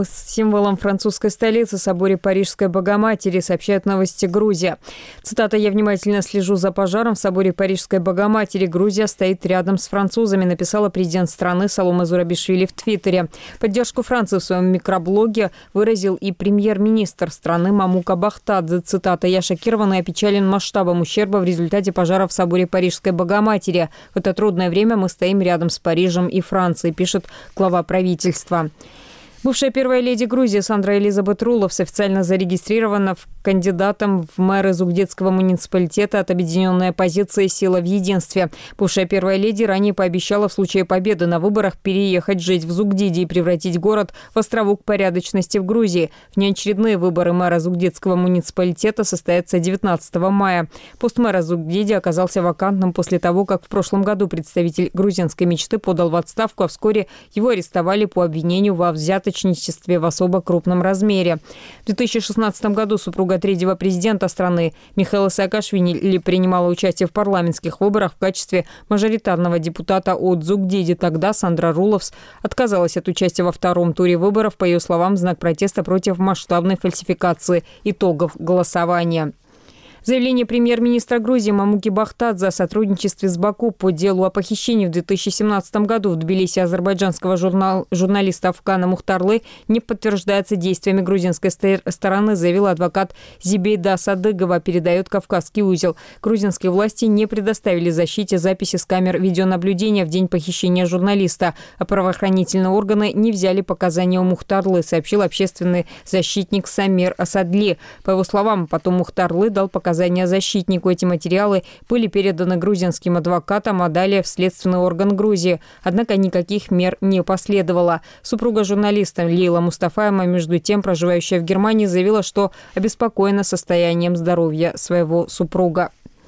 С символом французской столицы, соборе Парижской Богоматери, сообщает новости Грузия. Цитата: «Я внимательно слежу за пожаром в соборе Парижской Богоматери. Грузия стоит рядом с французами», написала президент страны Саломе Зурабишвили в Твиттере. Поддержку Франции в своем микроблоге выразил и премьер-министр страны Мамука Бахтадзе. Цитата: «Я шокирован и опечален масштабом ущерба в результате пожара в соборе Парижской Богоматери. В это трудное время мы стоим рядом с Парижем и Францией», пишет глава правительства. Бывшая первая леди Грузии Сандра Элизабет Руловс официально зарегистрирована кандидатом в мэры Зугдидского муниципалитета от объединенной оппозиции «Сила в единстве». Бывшая первая леди ранее пообещала в случае победы на выборах переехать жить в Зугдиде и превратить город в островок порядочности в Грузии. Внеочередные выборы мэра Зугдидского муниципалитета состоятся 19 мая. Пост мэра Зугдиде оказался вакантным после того, как в прошлом году представитель грузинской мечты подал в отставку, а вскоре его арестовали по обвинению во взяточестве в особо крупном размере. В 2016 году супруга третьего президента страны Михаила Саакашвили принимала участие в парламентских выборах в качестве мажоритарного депутата от Зугдиди. Тогда Сандра Руловс отказалась от участия во втором туре выборов, по ее словам, в знак протеста против масштабной фальсификации итогов голосования. Заявление премьер-министра Грузии Мамуки Бахтадзе о сотрудничестве с Баку по делу о похищении в 2017 году в Тбилиси азербайджанского журналиста Афкана Мухтарлы не подтверждается действиями грузинской стороны, заявил адвокат Зибейда Садыгова, передает «Кавказский узел». Грузинские власти не предоставили защите записи с камер видеонаблюдения в день похищения журналиста, а правоохранительные органы не взяли показания у Мухтарлы, сообщил общественный защитник Самир Асадли. По его словам, потом Мухтарлы дал показания защитнику. Эти материалы были переданы грузинским адвокатам, а далее в следственный орган Грузии. Однако никаких мер не последовало. Супруга журналиста Лейла Мустафаева, между тем, проживающая в Германии, заявила, что обеспокоена состоянием здоровья своего супруга.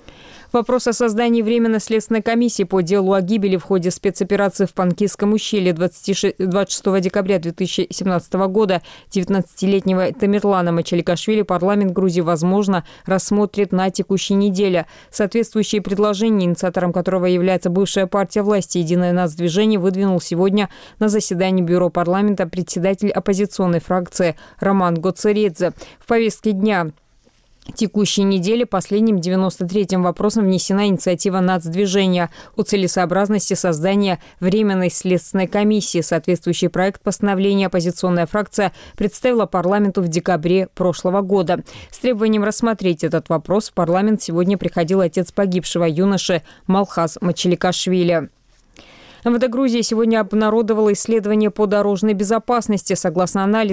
Вопрос о создании Временной следственной комиссии по делу о гибели в ходе спецоперации в Панкисском ущелье 26 декабря 2017 года 19-летнего Тамерлана Мачаликашвили парламент Грузии, возможно, рассмотрит на текущей неделе. Соответствующие предложения, инициатором которого является бывшая партия власти «Единое нацдвижение», выдвинул сегодня на заседании бюро парламента председатель оппозиционной фракции Роман Гоцередзе. В повестке дня текущей недели последним 93-м вопросом внесена инициатива нацдвижения о целесообразности создания Временной следственной комиссии. Соответствующий проект постановления оппозиционная фракция представила парламенту в декабре прошлого года. С требованием рассмотреть этот вопрос в парламент сегодня приходил отец погибшего юноши Малхаз Мачаликашвили. МВД Грузии сегодня обнародовало исследование по дорожной безопасности. Согласно анализу,